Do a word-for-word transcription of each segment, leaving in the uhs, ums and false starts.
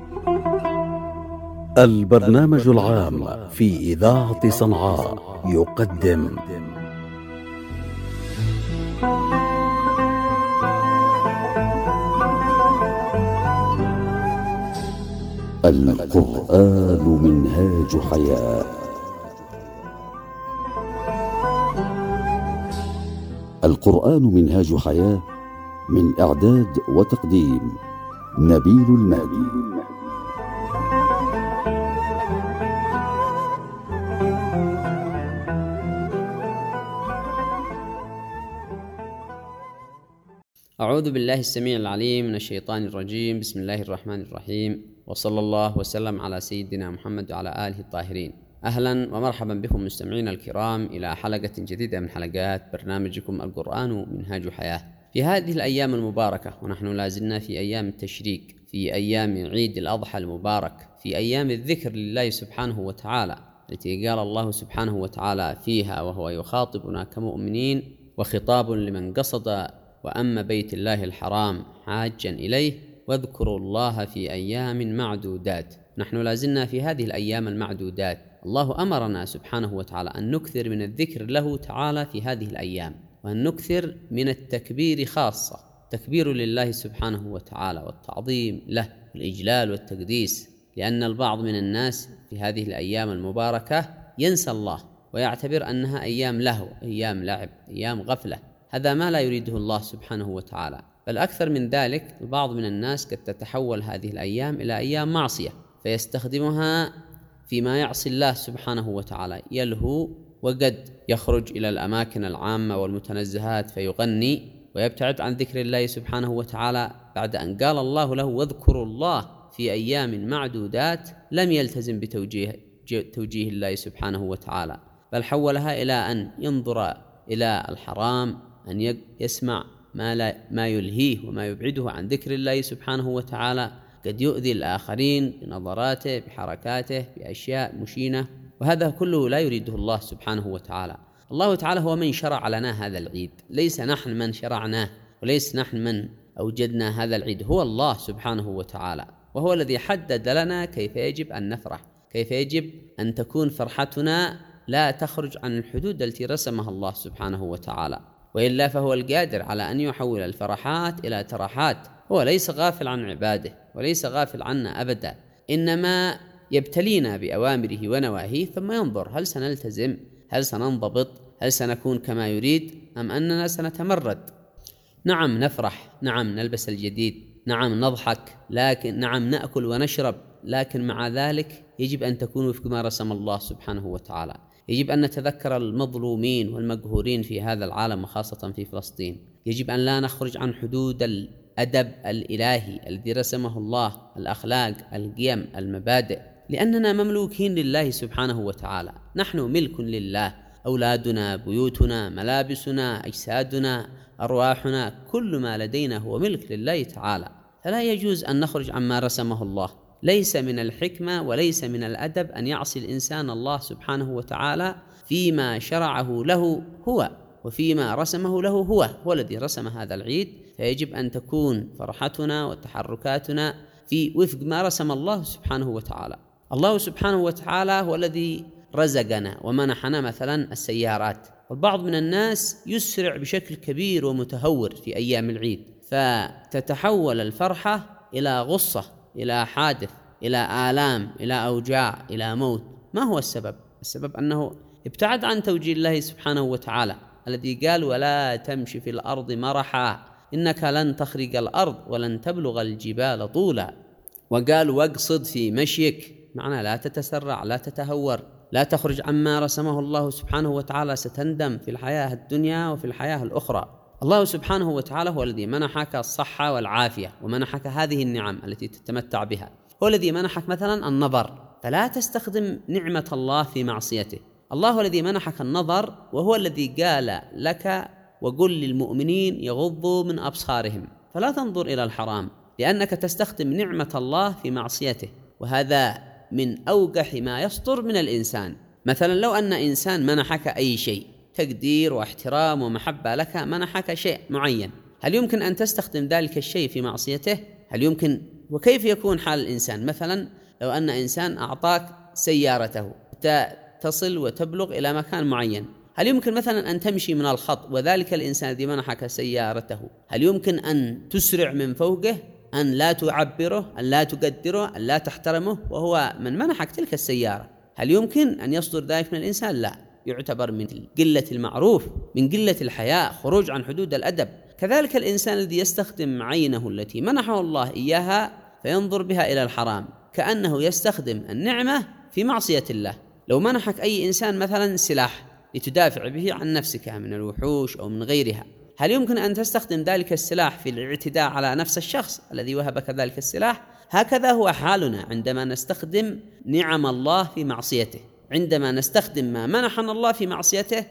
البرنامج العام في إذاعة صنعاء يقدم القرآن منهاج حياة. القرآن منهاج حياة، من إعداد وتقديم نبيل المهدي. أعوذ بالله السميع العليم من الشيطان الرجيم. بسم الله الرحمن الرحيم، وصلى الله وسلم على سيدنا محمد وعلى آله الطاهرين. أهلا ومرحبا بكم مستمعينا الكرام إلى حلقة جديدة من حلقات برنامجكم القرآن منهاج حياة. في هذه الأيام المباركة، ونحن لازلنا في أيام التشريق، في أيام عيد الأضحى المبارك، في أيام الذكر لله سبحانه وتعالى التي قال الله سبحانه وتعالى فيها وهو يخاطبنا كمؤمنين: وخطاب لمن قصد وأما بيت الله الحرام حاجا إليه واذكروا الله في أيام معدودات. نحن لازلنا في هذه الأيام المعدودات. الله أمرنا سبحانه وتعالى أن نكثر من الذكر له تعالى في هذه الأيام، وأن نكثر من التكبير خاصة، تكبير لله سبحانه وتعالى والتعظيم له والإجلال والتقديس، لأن البعض من الناس في هذه الأيام المباركة ينسى الله ويعتبر أنها أيام لهو، أيام لعب، أيام غفلة. هذا ما لا يريده الله سبحانه وتعالى، بل أكثر من ذلك البعض من الناس قد تتحول هذه الأيام إلى أيام معصية، فيستخدمها فيما يعصي الله سبحانه وتعالى، يلهو، وقد يخرج إلى الأماكن العامة والمتنزهات فيغني ويبتعد عن ذكر الله سبحانه وتعالى، بعد أن قال الله له: واذكروا الله في أيام معدودات. لم يلتزم بتوجيه توجيه الله سبحانه وتعالى، بل حولها إلى أن ينظر إلى الحرام، أن يسمع ما, لا ما يلهيه وما يبعده عن ذكر الله سبحانه وتعالى، قد يؤذي الآخرين بنظراته، بحركاته، بأشياء مشينة، وهذا كله لا يريده الله سبحانه وتعالى. الله تعالى هو من شرع لنا هذا العيد، ليس نحن من شرعناه، وليس نحن من أوجدنا هذا العيد، هو الله سبحانه وتعالى، وهو الذي حدد لنا كيف يجب أن نفرح، كيف يجب أن تكون فرحتنا لا تخرج عن الحدود التي رسمها الله سبحانه وتعالى، وإلا فهو القادر على أن يحول الفرحات إلى ترحات. هو ليس غافل عن عباده وليس غافل عنا أبدا، إنما يبتلينا بأوامره ونواهيه ثم ينظر هل سنلتزم، هل سننضبط، هل سنكون كما يريد، أم أننا سنتمرد. نعم نفرح، نعم نلبس الجديد، نعم نضحك، لكن نعم نأكل ونشرب، لكن مع ذلك يجب أن تكون وفق ما رسم الله سبحانه وتعالى. يجب أن نتذكر المظلومين والمقهورين في هذا العالم، وخاصة في فلسطين. يجب أن لا نخرج عن حدود الأدب الإلهي الذي رسمه الله، الأخلاق، القيم، المبادئ، لأننا مملوكين لله سبحانه وتعالى. نحن ملك لله، أولادنا، بيوتنا، ملابسنا، أجسادنا، أرواحنا، كل ما لدينا هو ملك لله تعالى، فلا يجوز أن نخرج عما رسمه الله. ليس من الحكمة وليس من الأدب أن يعصي الإنسان الله سبحانه وتعالى فيما شرعه له هو، وفيما رسمه له هو. هو الذي رسم هذا العيد، فيجب أن تكون فرحتنا وتحركاتنا في وفق ما رسم الله سبحانه وتعالى. الله سبحانه وتعالى هو الذي رزقنا ومنحنا مثلا السيارات، والبعض من الناس يسرع بشكل كبير ومتهور في أيام العيد، فتتحول الفرحة إلى غصة، إلى حادث، إلى آلام، إلى أوجاع، إلى موت. ما هو السبب؟ السبب أنه ابتعد عن توجيه الله سبحانه وتعالى الذي قال: ولا تمشي في الأرض مرحا إنك لن تخرق الأرض ولن تبلغ الجبال طولا. وقال: واقصد في مشيك، معنى لا تتسرع، لا تتهور، لا تخرج عما رسمه الله سبحانه وتعالى، ستندم في الحياة الدنيا وفي الحياة الأخرى. الله سبحانه وتعالى هو الذي منحك الصحة والعافية، ومنحك هذه النعم التي تتمتع بها. هو الذي منحك مثلا النظر، فلا تستخدم نعمة الله في معصيته. الله هو الذي منحك النظر، وهو الذي قال لك: وقل للمؤمنين يغضوا من أبصارهم، فلا تنظر إلى الحرام، لأنك تستخدم نعمة الله في معصيته، وهذا من أوقح ما يصدر من الإنسان. مثلا لو أن إنسان منحك أي شيء، تقدير واحترام ومحبة لك، منحك شيء معين، هل يمكن أن تستخدم ذلك الشيء في معصيته؟ هل يمكن وكيف يكون حال الإنسان؟ مثلا لو أن إنسان أعطاك سيارته تصل وتبلغ إلى مكان معين، هل يمكن مثلا أن تمشي من الخط وذلك الإنسان الذي منحك سيارته هل يمكن أن تسرع من فوقه، أن لا تعبره، أن لا تقدره، أن لا تحترمه وهو من منحك تلك السيارة؟ هل يمكن أن يصدر ذلك من الإنسان؟ لا، يعتبر من قلة المعروف، من قلة الحياء، خروج عن حدود الأدب. كذلك الإنسان الذي يستخدم عينه التي منحه الله إياها فينظر بها إلى الحرام كأنه يستخدم النعمة في معصية الله. لو منحك أي إنسان مثلا سلاح لتدافع به عن نفسك من الوحوش أو من غيرها، هل يمكن أن تستخدم ذلك السلاح في الاعتداء على نفس الشخص الذي وهبك ذلك السلاح؟ هكذا هو حالنا عندما نستخدم نعم الله في معصيته، عندما نستخدم ما منحنا الله في معصيته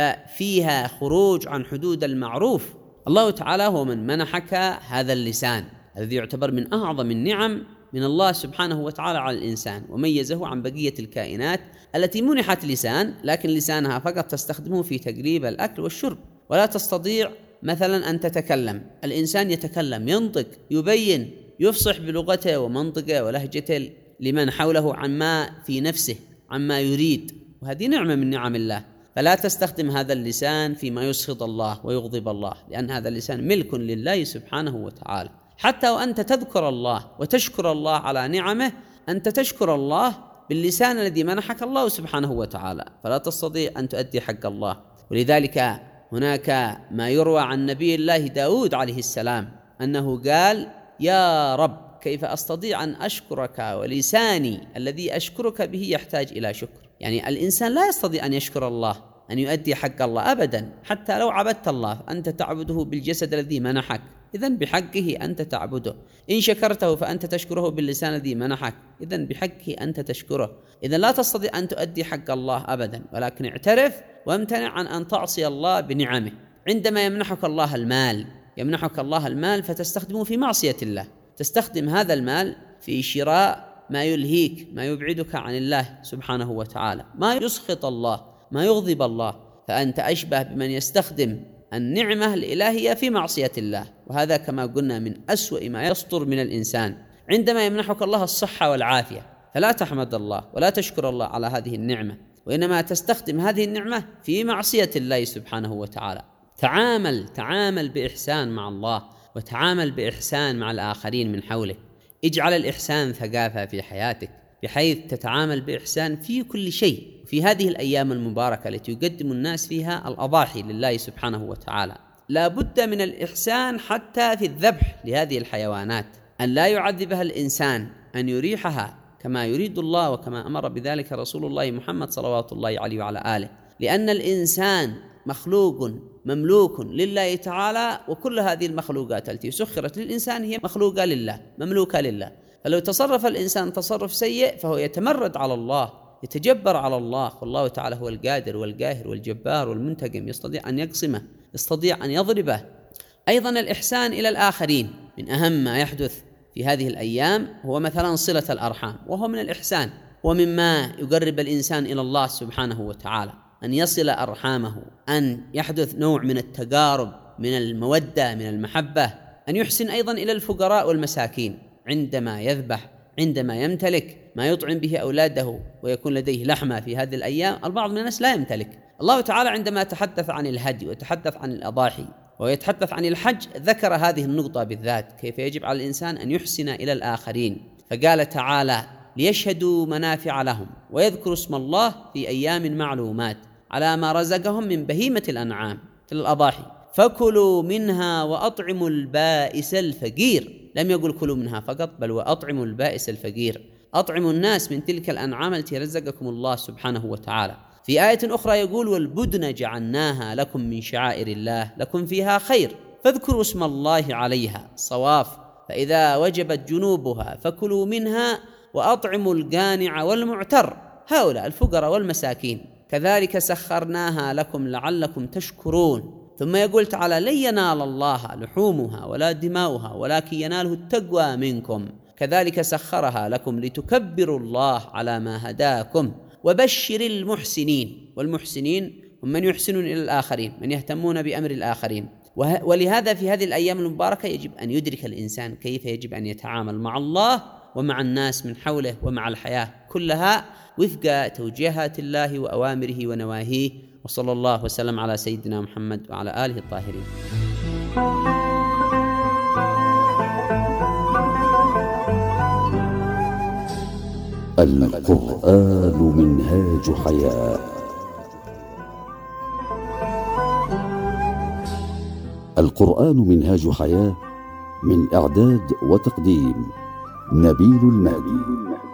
ففيها خروج عن حدود المعروف. الله تعالى هو من منحك هذا اللسان الذي يعتبر من أعظم النعم من الله سبحانه وتعالى على الإنسان، وميزه عن بقية الكائنات التي منحت لسان لكن لسانها فقط تستخدمه في تقريب الأكل والشرب، ولا تستطيع مثلا أن تتكلم. الإنسان يتكلم، ينطق، يبين، يفصح بلغته ومنطقه ولهجته لمن حوله عما في نفسه، عما يريد، وهذه نعمة من نعم الله. فلا تستخدم هذا اللسان فيما يسخط الله ويغضب الله، لأن هذا اللسان ملك لله سبحانه وتعالى. حتى وأنت تذكر الله وتشكر الله على نعمه، أنت تشكر الله باللسان الذي منحك الله سبحانه وتعالى، فلا تستطيع أن تؤدي حق الله. ولذلك هناك ما يروى عن نبي الله داود عليه السلام أنه قال: يا رب كيف أستطيع أن أشكرك ولساني الذي أشكرك به يحتاج إلى شكر. يعني الإنسان لا يستطيع أن يشكر الله، أن يؤدي حق الله أبدا. حتى لو عبدت الله أنت تعبده بالجسد الذي منحك، إذن بحقه أنت تعبده. إن شكرته فأنت تشكره باللسان الذي منحك، إذن بحقه أنت تشكره. إذن لا تستطيع أن تؤدي حق الله أبدا، ولكن اعترف وامتنع عن أن تعصي الله بنعمه. عندما يمنحك الله المال، يمنحك الله المال فتستخدمه في معصية الله، تستخدم هذا المال في شراء ما يلهيك، ما يبعدك عن الله سبحانه وتعالى، ما يسخط الله، ما يغضب الله، فأنت أشبه بمن يستخدم النعمة الإلهية في معصية الله. وهذا كما قلنا من أسوأ ما يصدر من الإنسان. عندما يمنحك الله الصحة والعافية فلا تحمد الله ولا تشكر الله على هذه النعمة، وإنما تستخدم هذه النعمة في معصية الله سبحانه وتعالى. تعامل تعامل بإحسان مع الله، وتعامل بإحسان مع الآخرين من حولك. اجعل الإحسان ثقافة في حياتك بحيث تتعامل بإحسان في كل شيء. في هذه الأيام المباركة التي يقدم الناس فيها الأضاحي لله سبحانه وتعالى، لا بد من الإحسان حتى في الذبح لهذه الحيوانات، أن لا يعذبها الإنسان، أن يريحها كما يريد الله وكما أمر بذلك رسول الله محمد صلوات الله عليه وعلى آله. لأن الإنسان مخلوق مملوك لله تعالى، وكل هذه المخلوقات التي سخرت للإنسان هي مخلوقة لله، مملوكة لله. فلو تصرف الإنسان تصرف سيء فهو يتمرد على الله، يتجبر على الله، والله تعالى هو القادر والقاهر والجبار والمنتقم، يستطيع أن يقسمه، يستطيع أن يضربه. أيضا الإحسان إلى الآخرين. من أهم ما يحدث في هذه الأيام هو مثلا صلة الأرحام، وهو من الإحسان ومما يقرب الإنسان إلى الله سبحانه وتعالى، أن يصل أرحامه، أن يحدث نوع من التقارب، من المودة، من المحبة. أن يحسن أيضا إلى الفقراء والمساكين عندما يذبح، عندما يمتلك ما يطعم به أولاده ويكون لديه لحمة. في هذه الأيام البعض من الناس لا يمتلك. الله تعالى عندما تحدث عن الهدي وتحدث عن الأضاحي ويتحدث عن الحج ذكر هذه النقطة بالذات، كيف يجب على الإنسان أن يحسن إلى الآخرين. فقال تعالى: ليشهدوا منافع لهم ويذكروا اسم الله في أيام معلومات على ما رزقهم من بهيمة الأنعام الأضاحي، فكلوا منها وأطعموا البائس الفقير. لم يقل كلوا منها فقط، بل وأطعموا البائس الفقير، أطعموا الناس من تلك الأنعام التي رزقكم الله سبحانه وتعالى. في آية أخرى يقول: والبدن جعلناها لكم من شعائر الله لكم فيها خير فاذكروا اسم الله عليها صواف، فإذا وجبت جنوبها فكلوا منها وأطعموا القانع والمعتر، هؤلاء الفقراء والمساكين، كذلك سخرناها لكم لعلكم تشكرون. ثم يقول تعالى: لن ينال الله لحومها ولا دماؤها ولكن يناله التقوى منكم، كذلك سخرها لكم لتكبروا الله على ما هداكم وبشر المحسنين. والمحسنين هم من يحسنون إلى الآخرين، من يهتمون بأمر الآخرين. ولهذا في هذه الأيام المباركة يجب أن يدرك الإنسان كيف يجب أن يتعامل مع الله ومع الناس من حوله ومع الحياة كلها وفق توجيهات الله وأوامره ونواهيه. وصلى الله وسلم على سيدنا محمد وعلى آله الطاهرين. القرآن منهاج حياة. القرآن منهاج حياة من إعداد وتقديم نبيل المهدي.